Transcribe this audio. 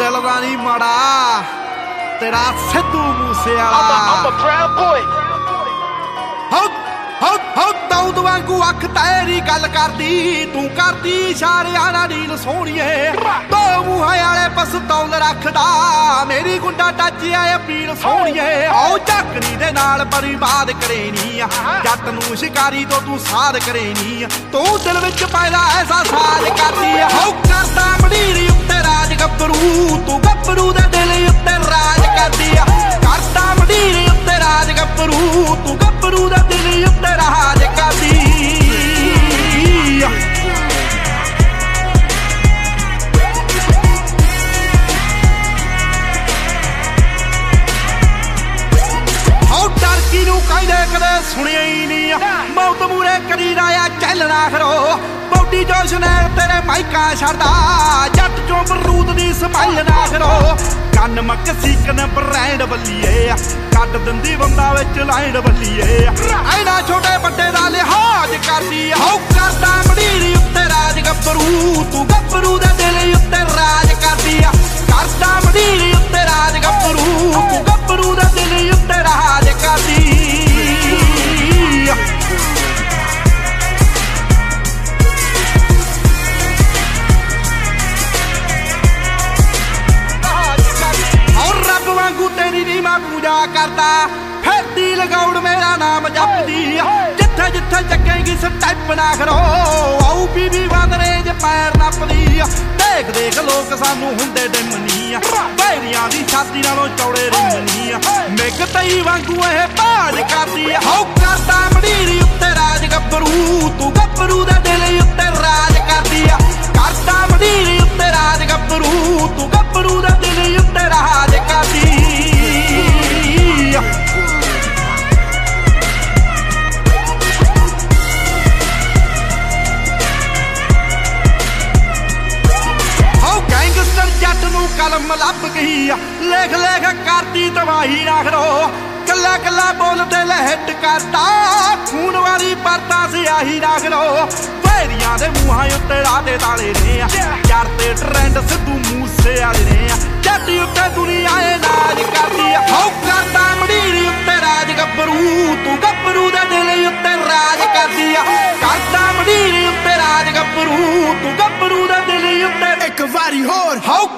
ਦਿਲ ਦਾ ਨਹੀਂ ਮਾੜਾ ਤੇਰਾ Sidhu Moosewala. I'm a proud boy। ਹੋ ਦਾਊਦ ਵਾਂਗੂ ਅੱਖ ਤੇਰੀ ਗੱਲ ਕਰਦੀ ਤੂੰ ਕਰਦੀ ਇਸ਼ਾਰਿਆਂ ਨਾਲ ਡੀਲ ਸੋਹਣੀਏ। ਦੋ ਮੂੰਹਾਂ ਵਾਲੇ ਪਸਤੌਲ ਰੱਖਦਾ ਮੇਰੀ ਗੁੰਡਾ ਟੱਚ ਆਏ ਅਪੀਲ ਸੋਹਣੀਏ। ਆਓ ਝਾਕਣੀ ਦੇ ਨਾਲ ਬਰਬਾਦ ਕਰੇਨੀ ਆ ਜੱਟ ਨੂੰ ਸ਼ਿਕਾਰੀ ਤੋਂ ਤੂੰ ਸਾਧ ਕਰੇਨੀ ਆ ਤੂੰ ਦਿਲ ਵਿੱਚ ਪੈਦਾ ਐਸਾ ਸਾਜ ਕਰਦੀ ਆ। ਹੋ ਕਰਦਾ ਮੰਡੀਰੀ ਉੱਤੇ ਰਾਜ ਗੱਭਰੂ ਤੂੰ ਗੱਭਰੂ ਦੇ ਦਿਲ ਉੱਤੇ ਰਾਜ ਕਰਦੀ ਆ। ਕਰਦਾ ਮੰਡੀਰੀ ਉੱਤੇ ਰਾਜ ਗੱਭਰੂ ਤੂੰ ਗੱਭਰੂ ਦੇ ਦਿਲ ਉੱਤੇ ਰਾਜ ਕਰਦੀ ਆ। ਹੋ ਟਰਕੀ ਨੂੰ ਕਹਿੰਦੇ ਕਦੇ ਸੁਣਿਆ ਹੀ ਨਹੀਂ ਮੌਤ ਮੂਰੇ ਕਰੀ ਰਾਇਆ ਚੱਲਣਾ ਖਰੋ ਬੌਡੀ ਜੋਸ਼ ਨੇ ਤੇਰੇ ਮਾਈਕਾ ਛੱਡਦਾ ਜੱਟ ਚੋਂ ਬਰੂਦ ਦੀ ਸਮਾਈਲ ਨਾ ਖਰੋ ਕੰਨ ਮਕਸੀਕਨ ਬ੍ਰੈਂਡ ਬੱਲੀਏ ਕੱਢ ਦਿੰਦੀ ਬੰਦਾ ਵਿੱਚ ਲਾਈਨ ਬੱਲੀਏ ਐਨਾ ਛੋਟੇ ਵੱਡੇ ਦਾ ਲਿਹਾਜ਼ ਕਰਦੀ ਹੋ ਕਰਦਾ ਮੰਡੀਰੀ ਉੱਤੇ ਰਾਜ ਗੱਭਰੂ ਤੂੰ ਗੱਭਰੂ ਦੇ ਦਿਲ ਉੱਤੇ ਰਾਜ ਕਰਦੀ ਆ। ਕਰਦਾ ਮੰਡੀਰੀ ਉੱਤੇ ਰਾਜ ਗੱਭਰੂ ਤੂੰ ਗੱਭਰੂ ਦੇ ਦਿਲ ਉੱਤੇ ਰਾਜ ਕਰਦੀ ਆ। ਤੇਰੀ ਨੀ ਮੈਂ ਪੂਜਾ ਕਰਦਾ ਫਿਰਦੀ ਲਗਾਉੜ ਮੇਰਾ ਨਾਮ ਜਪਦੀ ਜਿੱਥੇ ਜਿੱਥੇ ਚੱਕੇਗੀ ਸਟੈਪ ਨਾ ਖਰੋ ਆਊ ਬੀਬੀ ਵਾਦਰੇ ਜੇ ਪੈਰ ਨੱਪਦੀ ਦੇਖ ਦੇਖ ਲੋਕ ਸਾਨੂੰ ਹੁੰਦੇ ਡਿਮਨੀ ਬੈਰੀਆਂ ਦੀ ਛਾਤੀ ਨਾਲੋਂ ਚੌੜੇ ਰਿਮਨੀ ਮਿੱਗ ਤਈ ਵਾਂਗੂ ਇਹ ਬਾਜ ਕਰਦੀ ਹੋ ਕਰਦਾ ਮੰਡੀਰੀ ਉੱਤੇ ਰਾਜ ਗੱਭਰੂ ਤੂੰ ਗੱਭਰੂ ਦੇ ਦਿਲ ਉੱਤੇ ਰਾਜ ਕਰਦੀ ਆ। ਕਰਦਾ ਮੰਡੀਰੀ ਉੱਤੇ ਰਾਜ ਗੱਭਰੂ ਤੂੰ ਗੱਭਰੂ ਦੇ ਦਿਲ ਉੱਤੇ ਰਾਜ ਕਰਦੀ। ਜੱਟ ਨੂੰ ਕਲਮ ਲੱਭ ਗਈ ਲੇਖ ਲੇਖ ਕਰਦੀ ਤਬਾਹੀ ਨਾ ਖਰੋ ਕੱਲਾ ਕੱਲਾ ਬੋਲਦੇ ਲਹਿਟ ਕਰਦਾ ਖੂਨ ਵਾਲੀ ਪਰਤਾ ਸਿਆਹੀ ਨਾ ਖਰੋ ਬੈਰੀਆਂ ਦੇ ਮੂੰਹਾਂ ਉੱਤੇ ਰਾਦੇ ਤਾਲੇ ਨੇ ਯਾਰ ਤੇ ਟ੍ਰੈਂਡ ਸਿੱਧੂ ਮੂਸੇਵਾਲੇ ਨੇ ਜੱਟ ਉੱਤੇ ਦੁਨੀਆ ਏ ਨਾਜ ਕਰਦੀ ਹੋ ਕਰਦਾ ਮੰਡੀਰੀ ਉੱਤੇ ਰਾਜ ਗੱਭਰੂ ਤੂੰ ਗੱਭਰੂ ਦੇ ਦਿਲ ਉੱਤੇ ਰਾਜ ਕਰਦੀ ਆ। ਕਰਦਾ ਮੰਡੀਰੀ ਉੱਤੇ ਰਾਜ ਗੱਭਰੂ ਤੂੰ ਗੱਭਰੂ ਦੇ ਦਿਲ ਉੱਤੇ ਇੱਕ ਵਾਰੀ ਹੋਰ ਹੋ